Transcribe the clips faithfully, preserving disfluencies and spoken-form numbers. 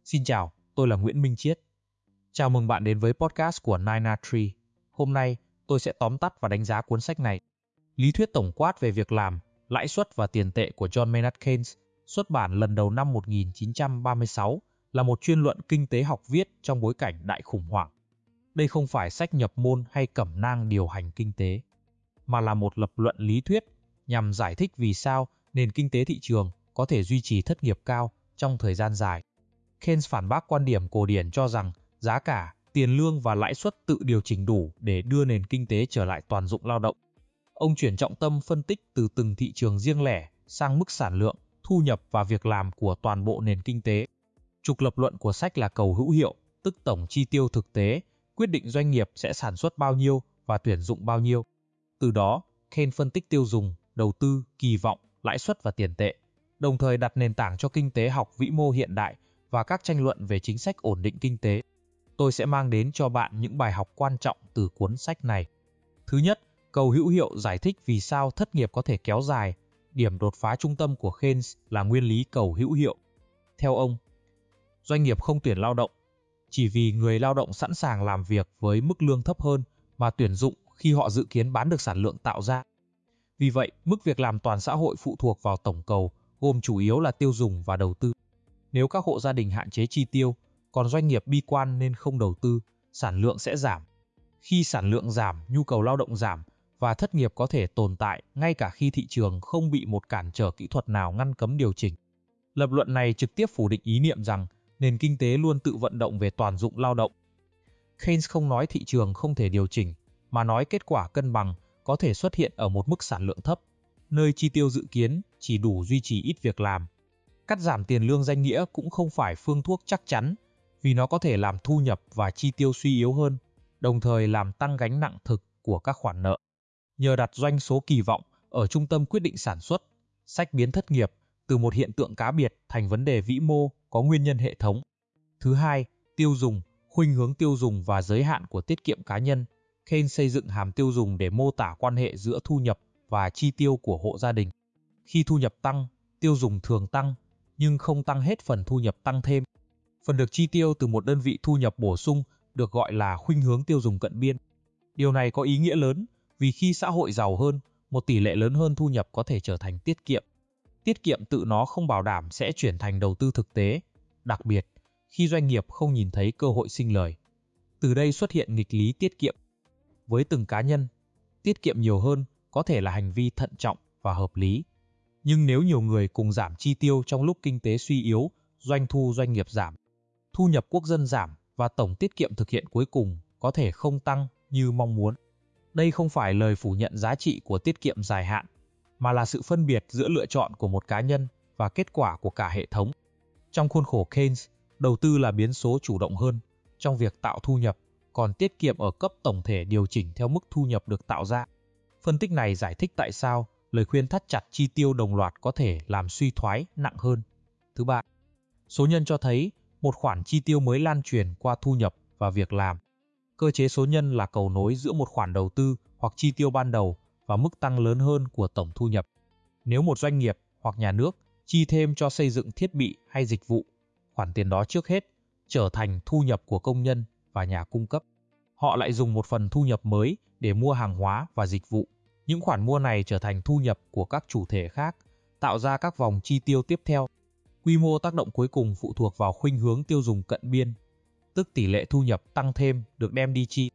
Xin chào, tôi là Nguyễn Minh Chiết. Chào mừng bạn đến với podcast của Nine Tree. Hôm nay, tôi sẽ tóm tắt và đánh giá cuốn sách này. Lý thuyết tổng quát về việc làm, lãi suất và tiền tệ của John Maynard Keynes, xuất bản lần đầu năm một nghìn chín trăm ba mươi sáu, là một chuyên luận kinh tế học viết trong bối cảnh đại khủng hoảng. Đây không phải sách nhập môn hay cẩm nang điều hành kinh tế, mà là một lập luận lý thuyết nhằm giải thích vì sao nền kinh tế thị trường có thể duy trì thất nghiệp cao trong thời gian dài. Keynes phản bác quan điểm cổ điển cho rằng giá cả, tiền lương và lãi suất tự điều chỉnh đủ để đưa nền kinh tế trở lại toàn dụng lao động. Ông chuyển trọng tâm phân tích từ từng thị trường riêng lẻ sang mức sản lượng, thu nhập và việc làm của toàn bộ nền kinh tế. Trục lập luận của sách là cầu hữu hiệu, tức tổng chi tiêu thực tế, quyết định doanh nghiệp sẽ sản xuất bao nhiêu và tuyển dụng bao nhiêu. Từ đó, Keynes phân tích tiêu dùng, đầu tư, kỳ vọng, lãi suất và tiền tệ, đồng thời đặt nền tảng cho kinh tế học vĩ mô hiện đại và các tranh luận về chính sách ổn định kinh tế. Tôi sẽ mang đến cho bạn những bài học quan trọng từ cuốn sách này. Thứ nhất, cầu hữu hiệu giải thích vì sao thất nghiệp có thể kéo dài. Điểm đột phá trung tâm của Keynes là nguyên lý cầu hữu hiệu. Theo ông, doanh nghiệp không tuyển lao động chỉ vì người lao động sẵn sàng làm việc với mức lương thấp hơn mà tuyển dụng khi họ dự kiến bán được sản lượng tạo ra. Vì vậy, mức việc làm toàn xã hội phụ thuộc vào tổng cầu, gồm chủ yếu là tiêu dùng và đầu tư. Nếu các hộ gia đình hạn chế chi tiêu, còn doanh nghiệp bi quan nên không đầu tư, sản lượng sẽ giảm. Khi sản lượng giảm, nhu cầu lao động giảm và thất nghiệp có thể tồn tại ngay cả khi thị trường không bị một cản trở kỹ thuật nào ngăn cấm điều chỉnh. Lập luận này trực tiếp phủ định ý niệm rằng nền kinh tế luôn tự vận động về toàn dụng lao động. Keynes không nói thị trường không thể điều chỉnh, mà nói kết quả cân bằng có thể xuất hiện ở một mức sản lượng thấp, nơi chi tiêu dự kiến chỉ đủ duy trì ít việc làm. Cắt giảm tiền lương danh nghĩa cũng không phải phương thuốc chắc chắn, vì nó có thể làm thu nhập và chi tiêu suy yếu hơn, đồng thời làm tăng gánh nặng thực của các khoản nợ. Nhờ đặt doanh số kỳ vọng ở trung tâm quyết định sản xuất, sách biến thất nghiệp từ một hiện tượng cá biệt thành vấn đề vĩ mô có nguyên nhân hệ thống. Thứ hai, tiêu dùng, khuynh hướng tiêu dùng và giới hạn của tiết kiệm cá nhân. Keynes xây dựng hàm tiêu dùng để mô tả quan hệ giữa thu nhập và chi tiêu của hộ gia đình. Khi thu nhập tăng, tiêu dùng thường tăng, nhưng không tăng hết phần thu nhập tăng thêm. Phần được chi tiêu từ một đơn vị thu nhập bổ sung được gọi là khuynh hướng tiêu dùng cận biên. Điều này có ý nghĩa lớn vì khi xã hội giàu hơn, một tỷ lệ lớn hơn thu nhập có thể trở thành tiết kiệm. Tiết kiệm tự nó không bảo đảm sẽ chuyển thành đầu tư thực tế, đặc biệt khi doanh nghiệp không nhìn thấy cơ hội sinh lời. Từ đây xuất hiện nghịch lý tiết kiệm. Với từng cá nhân, tiết kiệm nhiều hơn có thể là hành vi thận trọng và hợp lý. Nhưng nếu nhiều người cùng giảm chi tiêu trong lúc kinh tế suy yếu, doanh thu doanh nghiệp giảm, thu nhập quốc dân giảm và tổng tiết kiệm thực hiện cuối cùng có thể không tăng như mong muốn. Đây không phải lời phủ nhận giá trị của tiết kiệm dài hạn, mà là sự phân biệt giữa lựa chọn của một cá nhân và kết quả của cả hệ thống. Trong khuôn khổ Keynes, đầu tư là biến số chủ động hơn trong việc tạo thu nhập, còn tiết kiệm ở cấp tổng thể điều chỉnh theo mức thu nhập được tạo ra. Phân tích này giải thích tại sao lời khuyên thắt chặt chi tiêu đồng loạt có thể làm suy thoái nặng hơn. Thứ ba, số nhân cho thấy một khoản chi tiêu mới lan truyền qua thu nhập và việc làm. Cơ chế số nhân là cầu nối giữa một khoản đầu tư hoặc chi tiêu ban đầu và mức tăng lớn hơn của tổng thu nhập. Nếu một doanh nghiệp hoặc nhà nước chi thêm cho xây dựng thiết bị hay dịch vụ, khoản tiền đó trước hết trở thành thu nhập của công nhân và nhà cung cấp. Họ lại dùng một phần thu nhập mới để mua hàng hóa và dịch vụ. Những khoản mua này trở thành thu nhập của các chủ thể khác, tạo ra các vòng chi tiêu tiếp theo. Quy mô tác động cuối cùng phụ thuộc vào khuynh hướng tiêu dùng cận biên, tức tỷ lệ thu nhập tăng thêm được đem đi chi.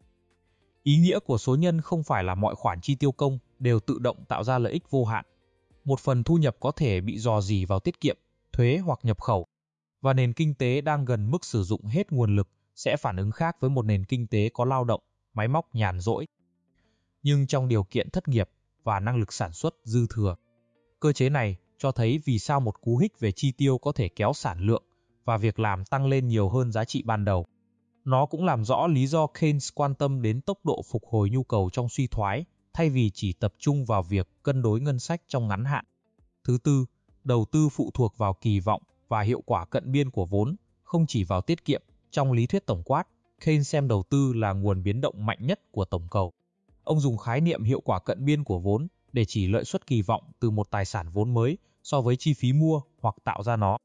Ý nghĩa của số nhân không phải là mọi khoản chi tiêu công đều tự động tạo ra lợi ích vô hạn. Một phần thu nhập có thể bị rò rỉ vào tiết kiệm, thuế hoặc nhập khẩu, và nền kinh tế đang gần mức sử dụng hết nguồn lực sẽ phản ứng khác với một nền kinh tế có lao động, máy móc nhàn rỗi. Nhưng trong điều kiện thất nghiệp và năng lực sản xuất dư thừa, cơ chế này cho thấy vì sao một cú hích về chi tiêu có thể kéo sản lượng và việc làm tăng lên nhiều hơn giá trị ban đầu. Nó cũng làm rõ lý do Keynes quan tâm đến tốc độ phục hồi nhu cầu trong suy thoái, thay vì chỉ tập trung vào việc cân đối ngân sách trong ngắn hạn. Thứ tư, đầu tư phụ thuộc vào kỳ vọng và hiệu quả cận biên của vốn, không chỉ vào tiết kiệm. Trong lý thuyết tổng quát, Keynes xem đầu tư là nguồn biến động mạnh nhất của tổng cầu. Ông dùng khái niệm hiệu quả cận biên của vốn để chỉ lợi suất kỳ vọng từ một tài sản vốn mới so với chi phí mua hoặc tạo ra nó.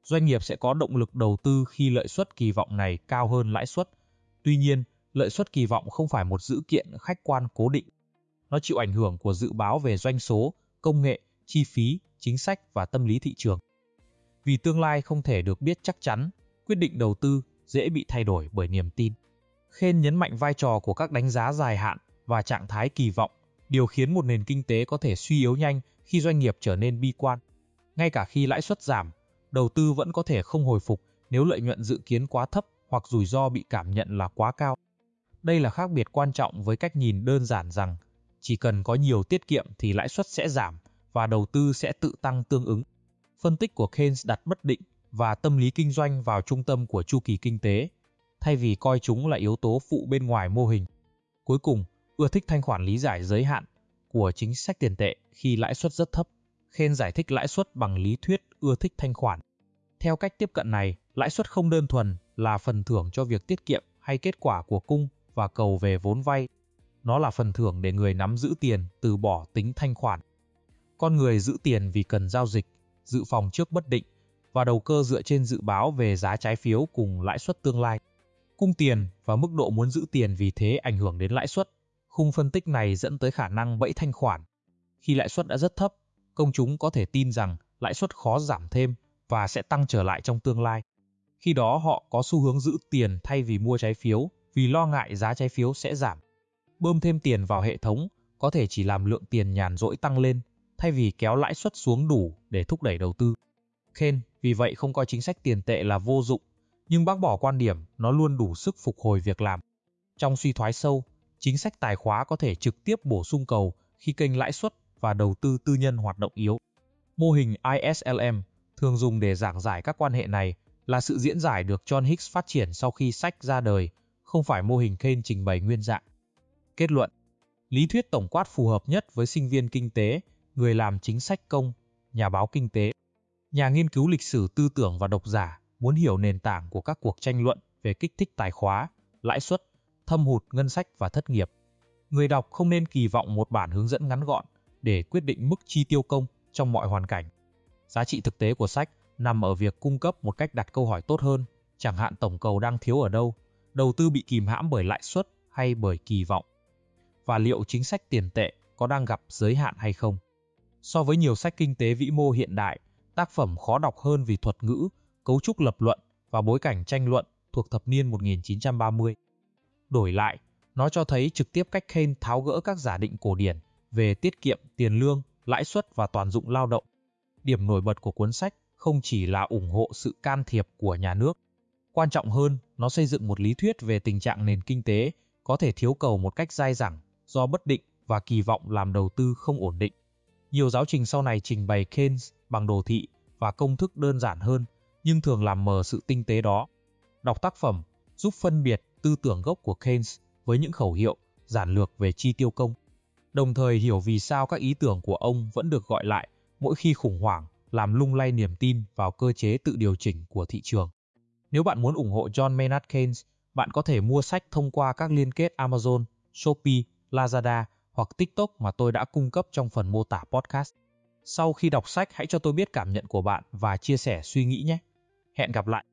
Doanh nghiệp sẽ có động lực đầu tư khi lợi suất kỳ vọng này cao hơn lãi suất. Tuy nhiên, lợi suất kỳ vọng không phải một dữ kiện khách quan cố định. Nó chịu ảnh hưởng của dự báo về doanh số, công nghệ, chi phí, chính sách và tâm lý thị trường. Vì tương lai không thể được biết chắc chắn, quyết định đầu tư dễ bị thay đổi bởi niềm tin. Keynes nhấn mạnh vai trò của các đánh giá dài hạn và trạng thái kỳ vọng, điều khiến một nền kinh tế có thể suy yếu nhanh khi doanh nghiệp trở nên bi quan. Ngay cả khi lãi suất giảm, đầu tư vẫn có thể không hồi phục nếu lợi nhuận dự kiến quá thấp hoặc rủi ro bị cảm nhận là quá cao. Đây là khác biệt quan trọng với cách nhìn đơn giản rằng chỉ cần có nhiều tiết kiệm thì lãi suất sẽ giảm và đầu tư sẽ tự tăng tương ứng. Phân tích của Keynes đặt bất định và tâm lý kinh doanh vào trung tâm của chu kỳ kinh tế, thay vì coi chúng là yếu tố phụ bên ngoài mô hình. Cuối cùng, ưa thích thanh khoản lý giải giới hạn của chính sách tiền tệ khi lãi suất rất thấp. Keynes giải thích lãi suất bằng lý thuyết ưa thích thanh khoản. Theo cách tiếp cận này, lãi suất không đơn thuần là phần thưởng cho việc tiết kiệm hay kết quả của cung và cầu về vốn vay. Nó là phần thưởng để người nắm giữ tiền từ bỏ tính thanh khoản. Con người giữ tiền vì cần giao dịch, dự phòng trước bất định và đầu cơ dựa trên dự báo về giá trái phiếu cùng lãi suất tương lai. Cung tiền và mức độ muốn giữ tiền vì thế ảnh hưởng đến lãi suất. Khung phân tích này dẫn tới khả năng bẫy thanh khoản. Khi lãi suất đã rất thấp, công chúng có thể tin rằng lãi suất khó giảm thêm và sẽ tăng trở lại trong tương lai. Khi đó họ có xu hướng giữ tiền thay vì mua trái phiếu vì lo ngại giá trái phiếu sẽ giảm. Bơm thêm tiền vào hệ thống có thể chỉ làm lượng tiền nhàn rỗi tăng lên thay vì kéo lãi suất xuống đủ để thúc đẩy đầu tư. Keynes vì vậy không coi chính sách tiền tệ là vô dụng, nhưng bác bỏ quan điểm nó luôn đủ sức phục hồi việc làm. Trong suy thoái sâu, chính sách tài khóa có thể trực tiếp bổ sung cầu khi kênh lãi suất và đầu tư tư nhân hoạt động yếu. Mô hình I S L M thường dùng để giảng giải các quan hệ này là sự diễn giải được John Hicks phát triển sau khi sách ra đời, không phải mô hình Keynes trình bày nguyên dạng. Kết luận: lý thuyết tổng quát phù hợp nhất với sinh viên kinh tế, người làm chính sách công, nhà báo kinh tế, nhà nghiên cứu lịch sử tư tưởng và độc giả muốn hiểu nền tảng của các cuộc tranh luận về kích thích tài khóa, lãi suất, thâm hụt ngân sách và thất nghiệp. Người đọc không nên kỳ vọng một bản hướng dẫn ngắn gọn để quyết định mức chi tiêu công trong mọi hoàn cảnh. Giá trị thực tế của sách nằm ở việc cung cấp một cách đặt câu hỏi tốt hơn, chẳng hạn tổng cầu đang thiếu ở đâu, đầu tư bị kìm hãm bởi lãi suất hay bởi kỳ vọng, và liệu chính sách tiền tệ có đang gặp giới hạn hay không. So với nhiều sách kinh tế vĩ mô hiện đại, tác phẩm khó đọc hơn vì thuật ngữ, cấu trúc lập luận và bối cảnh tranh luận thuộc thập niên một nghìn chín trăm ba mươi. Đổi lại, nó cho thấy trực tiếp cách Keynes tháo gỡ các giả định cổ điển về tiết kiệm, tiền lương, lãi suất và toàn dụng lao động. Điểm nổi bật của cuốn sách không chỉ là ủng hộ sự can thiệp của nhà nước. Quan trọng hơn, nó xây dựng một lý thuyết về tình trạng nền kinh tế có thể thiếu cầu một cách dai dẳng do bất định và kỳ vọng làm đầu tư không ổn định. Nhiều giáo trình sau này trình bày Keynes bằng đồ thị và công thức đơn giản hơn, nhưng thường làm mờ sự tinh tế đó. Đọc tác phẩm giúp phân biệt tư tưởng gốc của Keynes với những khẩu hiệu giản lược về chi tiêu công, đồng thời hiểu vì sao các ý tưởng của ông vẫn được gọi lại mỗi khi khủng hoảng làm lung lay niềm tin vào cơ chế tự điều chỉnh của thị trường. Nếu bạn muốn ủng hộ John Maynard Keynes, bạn có thể mua sách thông qua các liên kết Amazon, Shopee, Lazada hoặc TikTok mà tôi đã cung cấp trong phần mô tả podcast. Sau khi đọc sách, hãy cho tôi biết cảm nhận của bạn và chia sẻ suy nghĩ nhé. Hẹn gặp lại!